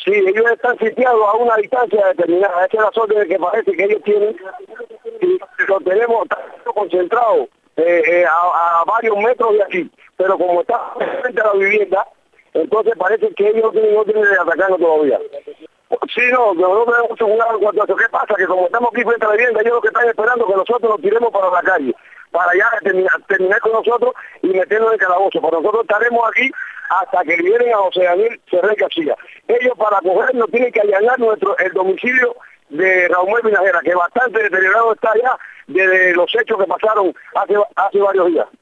Sí, ellos están sitiados a una distancia determinada. Esa es la suerte de que parece que ellos tienen, y lo tenemos concentrado a varios metros de aquí. Pero como está frente a la vivienda, entonces parece que ellos no tienen de atacarnos todavía. Sí, no tenemos mucho cuidado en cuanto a eso. ¿Qué pasa? Que como estamos aquí frente a la vivienda, ellos lo que están esperando que nosotros nos tiremos para la calle, para ya terminar con nosotros y meternos en el calabozo. Pero nosotros estaremos aquí hasta que liberen a José Daniel Ferrer García. Ellos para cogernos tienen que allanar el domicilio de Raúl Vinajera, que bastante deteriorado está ya desde los hechos que pasaron hace varios días.